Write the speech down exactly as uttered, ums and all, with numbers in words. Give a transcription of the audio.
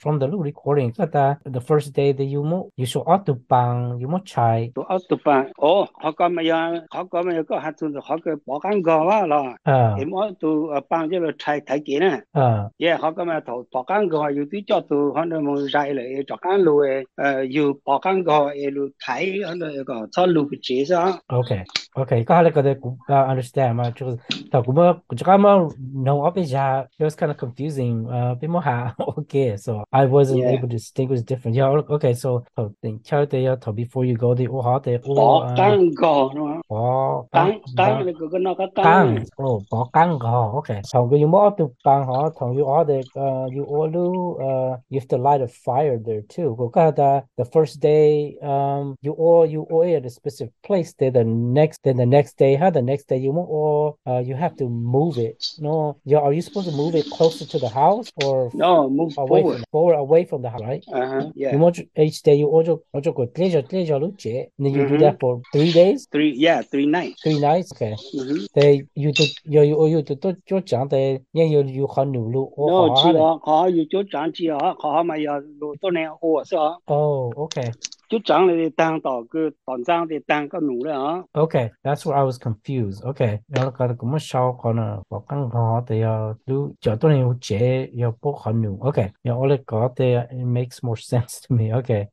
from the recording, that uh, the first day that you mo you show out to bang you mo chai. to ở tụ bạn ồ họ có mà giờ họ có mà giờ có hạt tụ họ có bỏ cán gò á là Uh em ở tụ bạn cho là thay thay kia nè uh yeah họ có mà thầu bỏ cán gò yêu tí cho tụ họ nó muốn dạy lại cho cán lùi ờ yêu bỏ cán gò yêu thay họ nó có cho lùi cái chế sao okay. Okay, có hai cái đấy cũng uh, understand mà chứ tao cũng mới cũng chắc mà no ở bây giờ it was kind of confusing uh bên mua hàng okay so I wasn't yeah able to distinguish different yeah okay so tao định chơi thì tao before you go thì ô họ thì ô bỏ uh cán gò đúng không bỏ căng cán cán là cái cái nó có cán căng nè oh bỏ căng oh okay thằng cái you more to căng họ thằng you all the uh you all do uh you have to light a fire there too có cái the the first day um you all you all at a specific place then the next then the next day how the next day you more all uh you have to move it no yeah are you supposed to move it closer to the house or no move away from forward the forward away from the house right uh-huh you yeah want each day you also also go pleasure pleasure look and then you do uh-huh that for three days three yeah three nights three nights okay uh-huh they you to you you you to to cho chẳng they nhưng you you khó努lực ô no khó chỉ đấy họ họ yêu chỗ chẳng chỉ họ họ mà giờ lùi tôi này hồ sao oh okay chỗ chẳng là tăng tàu cái tàu trang thì tăng cái nụ đấy hả okay that's where I was confused okay nó cái cũng mới sau còn là có căn họ thì uh lu cho tôi này chế yêu bố khó努okay yeah all it got there it makes more sense to me okay